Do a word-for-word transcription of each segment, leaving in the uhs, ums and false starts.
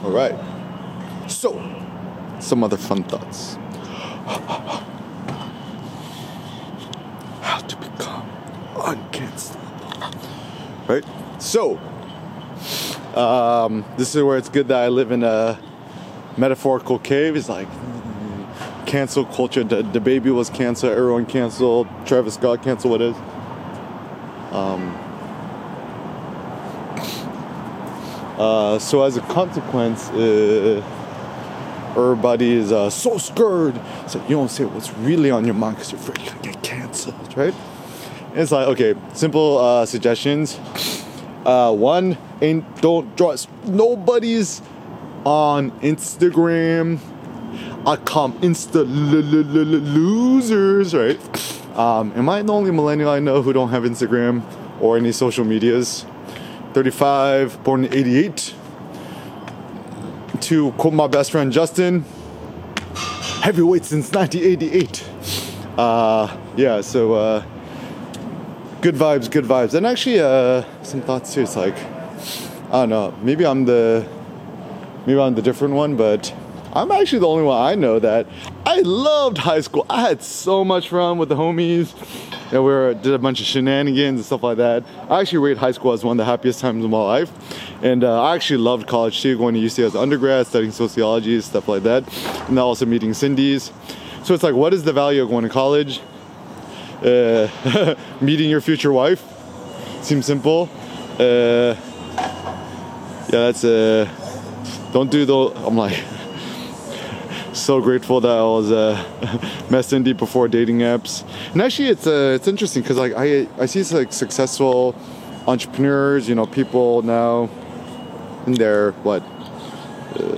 All right. So, some other fun thoughts. How to become uncancelable. Right? So, um, this is where it's good that I live in a metaphorical cave. It's like cancel culture. The, the baby was canceled. Everyone canceled. Travis Scott canceled. What is? Um. Uh, so as a consequence, uh, everybody is uh, so scared. So you don't say what's really on your mind because you're afraid you're gonna get canceled, right? And it's like, okay, simple uh, suggestions. Uh, one, ain't don't trust nobody's on Instagram. I come insta losers, right? Um, am I the only millennial I know who don't have Instagram or any social medias? thirty-five, born in eighty-eight. To quote my best friend Justin, heavyweight since nineteen eighty-eight. Uh, yeah, so uh, good vibes, good vibes. And actually, uh, some thoughts too. It's like, I don't know, maybe I'm the, maybe I'm the different one, but I'm actually the only one I know that I loved high school. I had so much fun with the homies. And we were, did a bunch of shenanigans and stuff like that. I actually rate high school as one of the happiest times of my life. And uh, I actually loved college too, going to U C as an undergrad, studying sociology, stuff like that. And then also meeting Cindy's. So it's like, what is the value of going to college? Uh, meeting your future wife. Seems simple. Uh, yeah, that's, uh, don't do the, I'm like, so grateful that I was uh, met Cindy before dating apps. And actually, it's uh, it's interesting because like I I see like successful entrepreneurs, you know, people now in their what uh,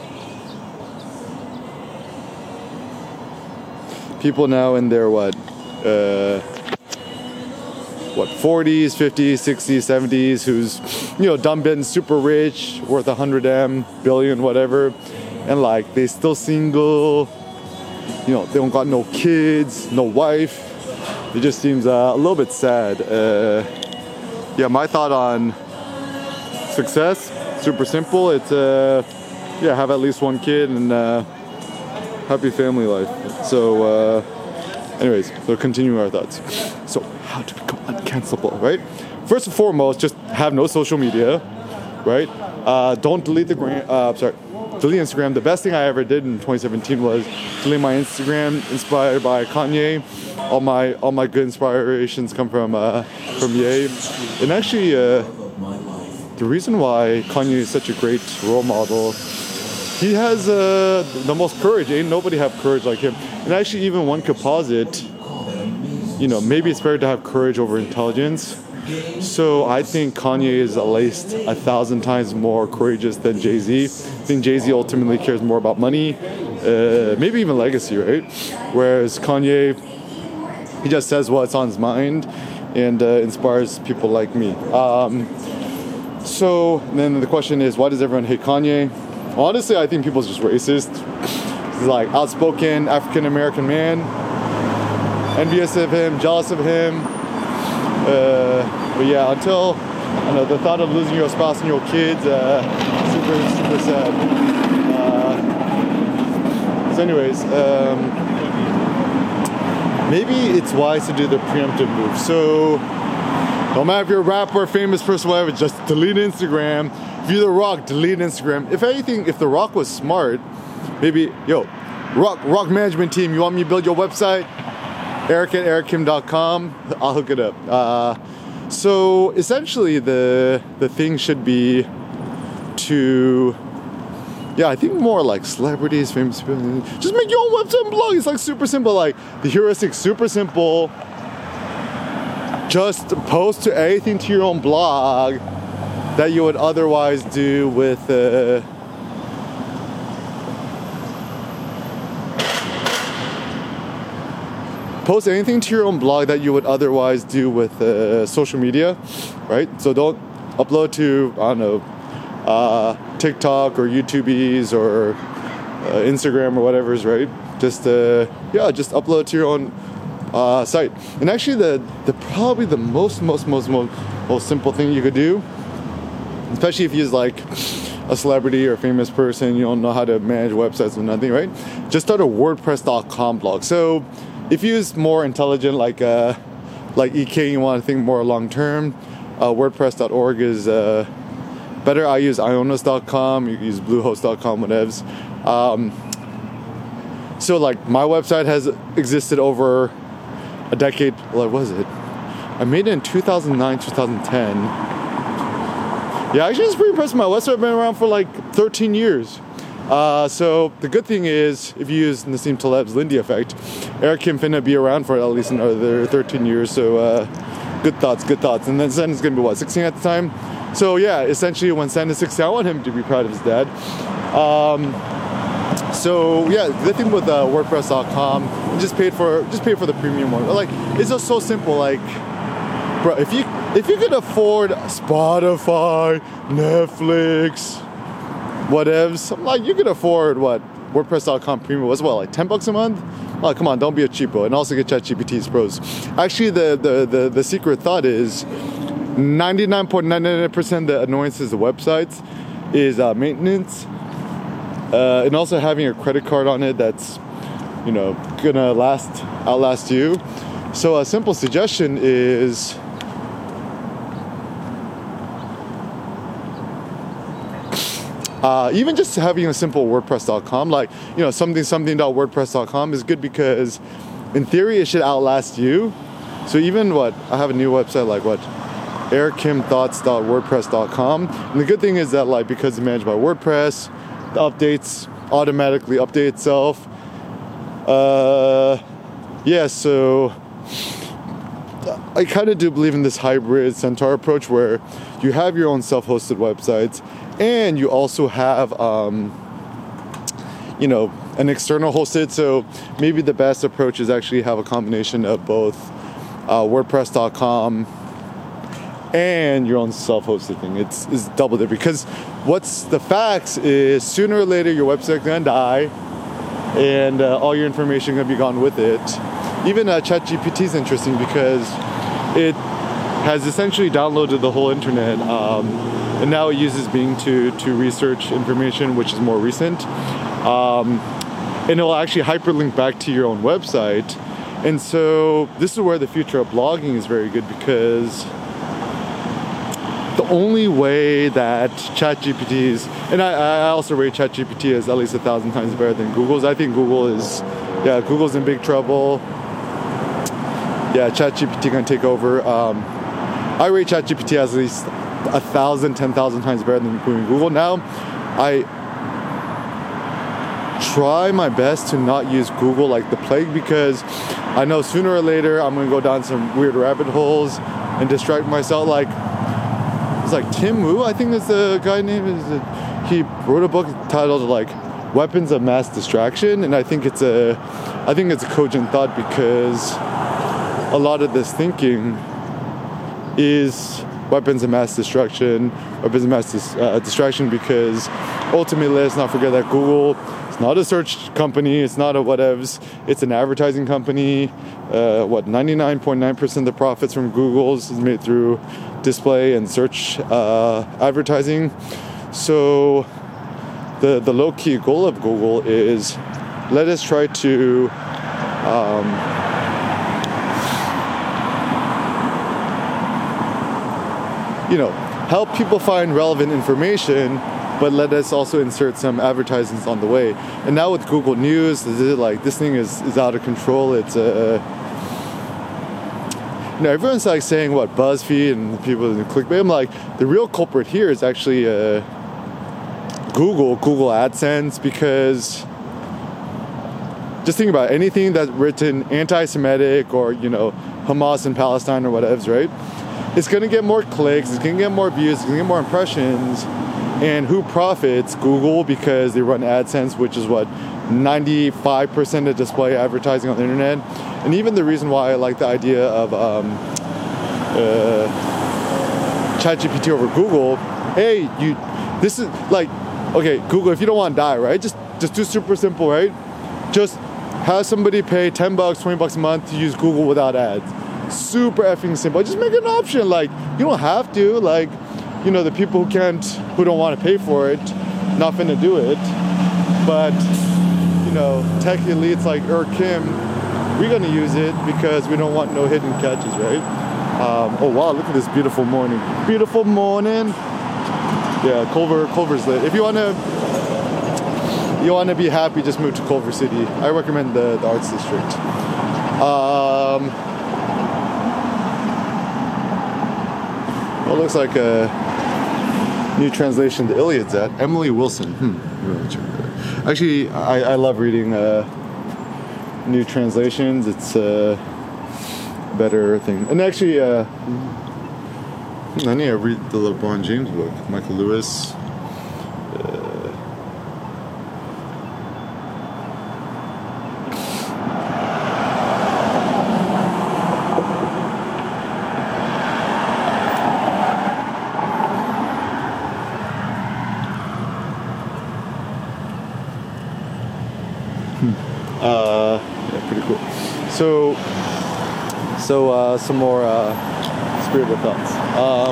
people now in their what uh, what forties, fifties, sixties, seventies, who's you know done been super rich, worth a hundred M billion, whatever. And like they still single, you know, they don't got no kids, no wife. It just seems uh, a little bit sad. Uh, yeah, my thought on success, super simple. It's uh, yeah, have at least one kid and uh, happy family life. So, uh, anyways, so continuing our thoughts. So, how to become uncancelable, right? First and foremost, just have no social media, right? Uh, don't delete the gram. Uh, sorry. Delete Instagram. The best thing I ever did in twenty seventeen was delete my Instagram, inspired by Kanye. All my all my good inspirations come from uh, from Ye. And actually, uh, the reason why Kanye is such a great role model, he has uh, the most courage. Ain't nobody have courage like him. And actually, even one could posit, you know, maybe it's better to have courage over intelligence. So I think Kanye is at least a thousand times more courageous than Jay-Z. I think Jay-Z ultimately cares more about money, uh, maybe even legacy, right? Whereas Kanye, he just says what's on his mind and uh, inspires people like me. Um, so then the question is, why does everyone hate Kanye? Honestly, I think people's just racist. He's like outspoken African-American man, envious of him, jealous of him. Uh, but yeah, until you know, the thought of losing your spouse and your kids, uh, super, super sad. Uh, so anyways, um, maybe it's wise to do the preemptive move. So, no matter if you're a rapper, famous person, whatever, just delete Instagram. If you're The Rock, delete Instagram. If anything, if The Rock was smart, maybe, yo, Rock, Rock management team, you want me to build your website? Eric at eric kim dot com. I'll hook it up. Uh, so essentially, the the thing should be to, yeah, I think more like celebrities, famous people. Just make your own website and blog. It's like super simple. Like the heuristic, super simple. Just post to anything to your own blog that you would otherwise do with. Uh, Post anything to your own blog that you would otherwise do with uh, social media, right? So don't upload to, I don't know, uh, TikTok or YouTubies or uh, Instagram or whatever's, right? Just, uh, yeah, just upload to your own uh, site. And actually, the, the probably the most, most, most, most, most simple thing you could do, especially if you use like a celebrity or famous person, you don't know how to manage websites or nothing, right? Just start a WordPress dot com blog. So if you use more intelligent, like uh, like E K, you want to think more long term, uh, WordPress dot org is uh, better. I use Ionos dot com, you can use Bluehost dot com, whatevs. Um, so like my website has existed over a decade. What was it? I made it in two thousand nine, two thousand ten. Yeah, actually, it's pretty impressive. My website has been around for like thirteen years. Uh, so the good thing is, if you use Nassim Taleb's Lindy effect, Eric Kim finna be around for at least another thirteen years. So uh, good thoughts, good thoughts. And then Sen is gonna be what, sixteen at the time? So yeah, essentially when Sen is sixteen, I want him to be proud of his dad. Um, so yeah, the good thing with uh, WordPress dot com, just paid for just pay for the premium one. Like it's just so simple. Like, bro, if you if you could afford Spotify, Netflix, whatevs, I'm like, you could afford what WordPress dot com premium was, what, like ten bucks a month? Oh, come on, don't be a cheapo. And also get ChatGPT's pros. Actually, the the the, the secret thought is ninety-nine point nine nine percent of the annoyances of websites is uh, maintenance, uh, and also having a credit card on it that's, you know, gonna last outlast you. So a simple suggestion is Uh, even just having a simple WordPress dot com, like, you know, something something dot WordPress dot com is good because in theory it should outlast you. So even what, I have a new website like what, eric kim thoughts dot wordpress dot com. And the good thing is that, like, because it's managed by WordPress, the updates automatically update itself. Uh, yeah, so I kind of do believe in this hybrid Centaur approach where you have your own self-hosted websites and you also have, um, you know, an external hosted. So maybe the best approach is actually have a combination of both uh, WordPress dot com and your own self-hosted thing. It's, it's double there because what's the facts is sooner or later your website's gonna die and uh, all your information gonna be gone with it. Even uh, ChatGPT is interesting because it has essentially downloaded the whole internet, um, and now it uses Bing to to research information which is more recent, um, and it will actually hyperlink back to your own website. And so this is where the future of blogging is very good, because the only way that ChatGPT's, and I, I also rate ChatGPT as at least a thousand times better than Google's. I think Google is, yeah, Google's in big trouble. Yeah, ChatGPT can take over. Um, I rate ChatGPT as at least a thousand, ten thousand times better than Google. Now, I try my best to not use Google like the plague, because I know sooner or later I'm gonna go down some weird rabbit holes and distract myself. Like, it's like Tim Wu, I think that's the guy name. Is it, he wrote a book titled like Weapons of Mass Distraction, and I think it's a, I think it's a cogent thought, because a lot of this thinking is weapons of mass destruction, weapons of mass dis- uh, distraction, because ultimately, let's not forget that Google is not a search company, it's not a whatevs, it's an advertising company. Uh, what, ninety-nine point nine percent of the profits from Google's is made through display and search uh, advertising. So the, the low-key goal of Google is, let us try to um, you know, help people find relevant information, but let us also insert some advertisements on the way. And now with Google News, is it like, this thing is, is out of control. It's a, uh, you know, everyone's like saying what, BuzzFeed and people in clickbait. I'm like, the real culprit here is actually uh, Google, Google AdSense, because just think about it, anything that's written anti-Semitic or, you know, Hamas and Palestine or whatevs, right? It's going to get more clicks, it's going to get more views, it's going to get more impressions. And who profits? Google, because they run AdSense, which is what, ninety-five percent of display advertising on the internet. And even the reason why I like the idea of um, uh, ChatGPT over Google, hey, you, this is like, okay, Google, if you don't want to die, right? Just, just do super simple, right? Just have somebody pay ten bucks, twenty bucks a month to use Google without ads. Super effing simple. Just make it an option. Like, you don't have to. Like, you you know, the people who can't, who don't want to pay for it, not finna do it. But, you know, tech elites like Er Kim, we're gonna use it because we don't want no hidden catches, right? Um, oh wow, look at this beautiful morning. Beautiful morning. Yeah, Culver, Culver's lit. If you wanna, you wanna be happy, just move to Culver City. I recommend the, the Arts District. Um, well, it looks like a new translation to Iliad's at Emily Wilson. Hmm. Actually, I, I love reading uh, new translations. It's a better thing. And actually, uh, I need to read the LeBron James book, Michael Lewis. Uh, Uh, yeah, pretty cool. So, so uh, some more uh, spiritual thoughts. Um,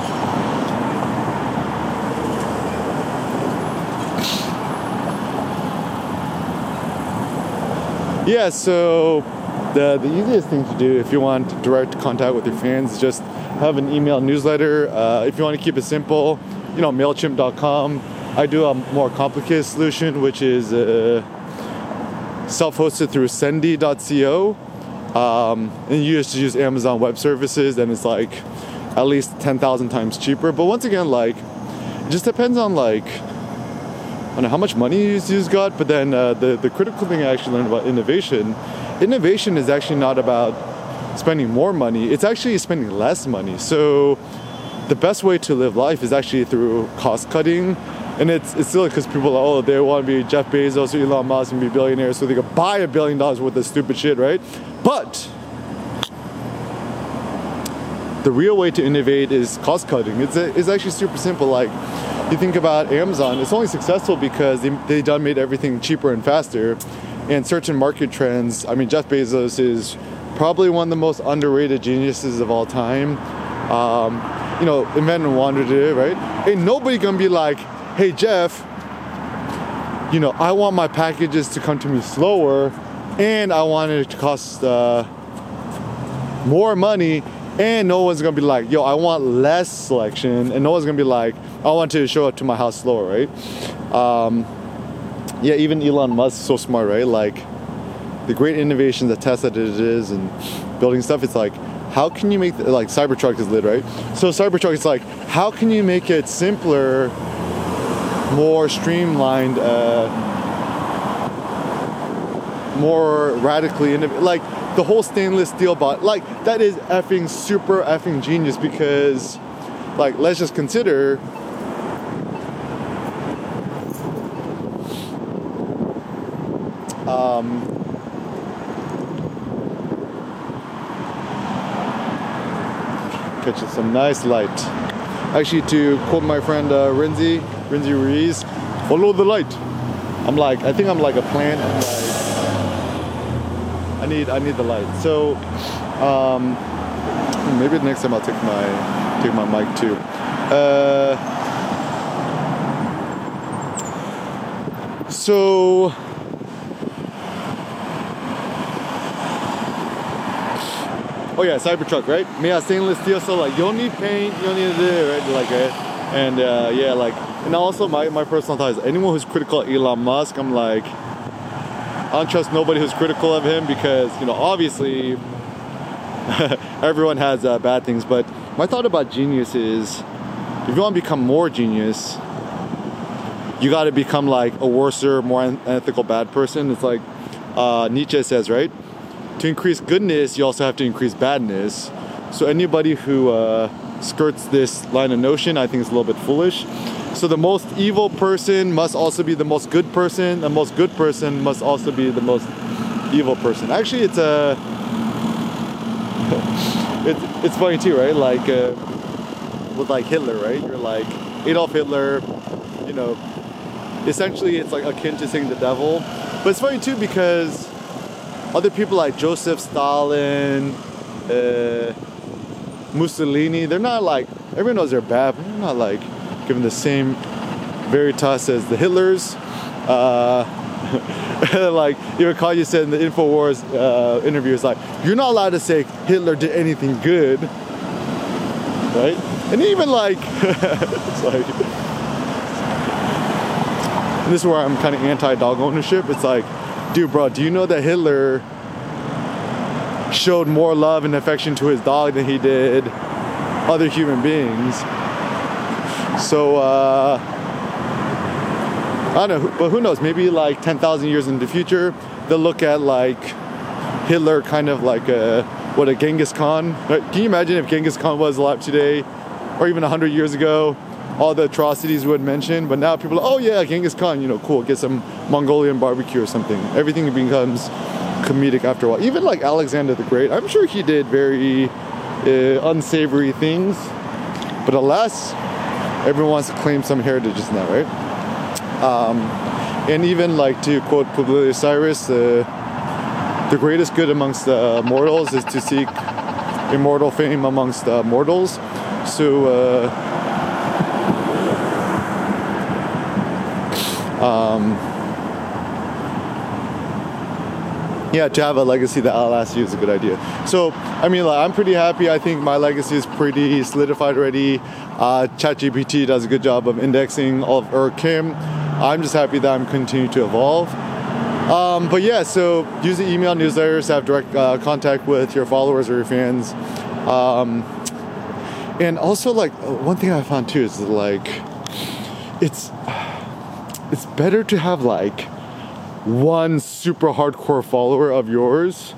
yeah. So the the easiest thing to do if you want direct contact with your fans is just have an email newsletter. Uh, if you want to keep it simple, you know, Mailchimp dot com. I do a more complicated solution, which is uh, self-hosted through Sendy dot co, um, and you just use Amazon Web Services, and it's like at least ten thousand times cheaper. But once again, like, it just depends on like, I don't know how much money you you've got. But then uh, the the critical thing I actually learned about innovation, innovation is actually not about spending more money. It's actually spending less money. So the best way to live life is actually through cost cutting. And it's it's silly because people are, oh, they want to be Jeff Bezos or Elon Musk and be billionaires so they can buy a billion dollars worth of stupid shit, right? But the real way to innovate is cost cutting. It's, a, it's actually super simple. Like, you think about Amazon, it's only successful because they, they done made everything cheaper and faster. And certain market trends, I mean, Jeff Bezos is probably one of the most underrated geniuses of all time. Um, you know, invent and wander did it, right? Ain't nobody gonna be like, hey Jeff, you know, I want my packages to come to me slower, and I want it to cost uh, more money, and no one's gonna be like, yo, I want less selection, and no one's gonna be like, I want to show up to my house slower, right? Um, yeah, even Elon Musk is so smart, right? Like, the great innovations that Tesla did is and building stuff, it's like, how can you make, the, like Cybertruck is lit, right? So Cybertruck, it's like, how can you make it simpler, more streamlined, uh, more radically innovative. Like the whole stainless steel bot, like that is effing super effing genius because, like, let's just consider um, catching some nice light. Actually, to quote my friend uh, Renzi, Renzi Ruiz, follow the light. I'm like, I think I'm like a plant. I'm like, I need, I need the light. So, um, maybe next time I'll take my, take my mic too. Uh, so, oh yeah, Cybertruck, right? Yeah, stainless steel. So like, you don't need paint, you don't need to do it, right? Like, uh, and uh, yeah, like, and also my, my personal thought is anyone who's critical of Elon Musk, I'm like, I don't trust nobody who's critical of him because, you know, obviously everyone has uh, bad things. But my thought about genius is, if you want to become more genius, you got to become like a worser, more unethical bad person. It's like uh, Nietzsche says, right? To increase goodness, you also have to increase badness. So anybody who uh, skirts this line of notion, I think is a little bit foolish. So the most evil person must also be the most good person. The most good person must also be the most evil person. Actually, it's a it's it's funny too, right? Like uh, with like Hitler, right? You're like Adolf Hitler. You know, essentially, it's like akin to saying the devil. But it's funny too because other people like Joseph Stalin, uh, Mussolini, they're not like everyone knows they're bad, but they're not like given the same veritas as the Hitlers. Uh, like even Kanye said in the InfoWars uh, interview, it's like, you're not allowed to say Hitler did anything good, right? And even like, it's like, and this is where I'm kind of anti-dog ownership. It's like, dude, bro, do you know that Hitler showed more love and affection to his dog than he did other human beings? So, uh, I don't know, but who knows? Maybe like ten thousand years in the future, they'll look at like Hitler kind of like a, what, a Genghis Khan? Right? Can you imagine if Genghis Khan was alive today, or even one hundred years ago, all the atrocities we would mention? But now people are, oh yeah, Genghis Khan, you know, cool, get some Mongolian barbecue or something. Everything becomes comedic after a while. Even like Alexander the Great, I'm sure he did very uh, unsavory things, but alas, everyone wants to claim some heritage now, right? Um, and even like, to quote Publius Cyrus, uh, the greatest good amongst uh, mortals is to seek immortal fame amongst uh, mortals. So uh, um, yeah, to have a legacy that outlasts you is a good idea. So I mean, like, I'm pretty happy. I think my legacy is pretty solidified already. uh, ChatGPT does a good job of indexing all of Ur Kim. I'm just happy that I'm continuing to evolve. Um, but yeah, so use the email newsletters to have direct uh, contact with your followers or your fans. Um, and also, like, one thing I found too is like, it's it's better to have like one super hardcore follower of yours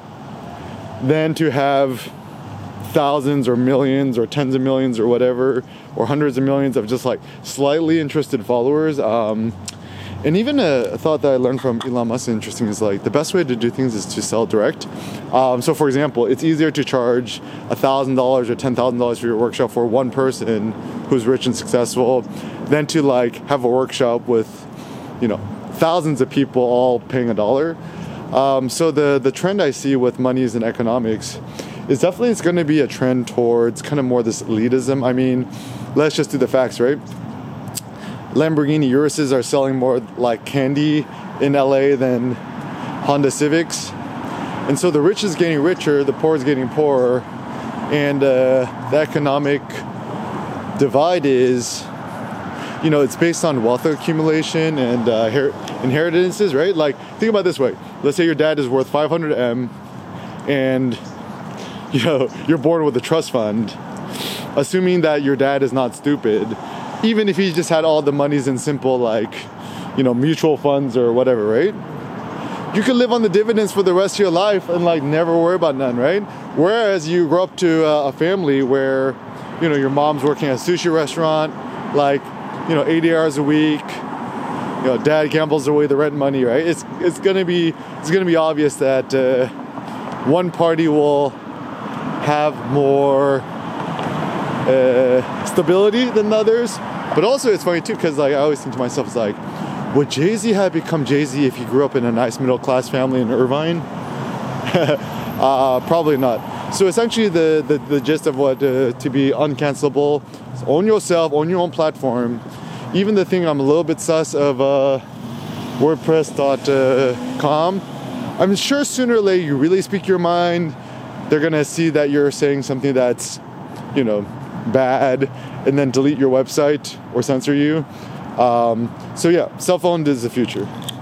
than to have thousands or millions or tens of millions or whatever, or hundreds of millions of just like slightly interested followers. Um, and even a thought that I learned from Elon Musk, interesting, is like the best way to do things is to sell direct. Um, so for example, it's easier to charge a thousand dollars or ten thousand dollars for your workshop for one person who's rich and successful than to like have a workshop with, you know, thousands of people all paying a dollar. Um, so the, the trend I see with monies and economics is definitely it's going to be a trend towards kind of more this elitism. I mean, let's just do the facts, right? Lamborghini Uruses are selling more like candy in L A than Honda Civics. And so the rich is getting richer, the poor is getting poorer. And uh, the economic divide is, you know, it's based on wealth accumulation and uh, her- inheritances, right? Like, think about it this way. Let's say your dad is worth five hundred M and, you know, you're born with a trust fund. Assuming that your dad is not stupid, even if he just had all the monies in simple, like, you know, mutual funds or whatever, right? You could live on the dividends for the rest of your life and like never worry about none, right? Whereas you grow up to a family where, you know, your mom's working at a sushi restaurant, like, you know, eighty hours a week. You know, dad gambles away the rent money, right? It's it's gonna be it's gonna be obvious that uh, one party will have more uh, stability than others. But also, it's funny too, because like I always think to myself, it's like, would Jay-Z have become Jay-Z if he grew up in a nice middle class family in Irvine? uh, probably not. So essentially, the the, the gist of what uh, to be uncancelable is own yourself, own your own platform. Even the thing I'm a little bit sus of uh, WordPress dot com. I'm sure sooner or later you really speak your mind, they're gonna see that you're saying something that's, you know, bad, and then delete your website or censor you. Um, so yeah, self-owned is the future.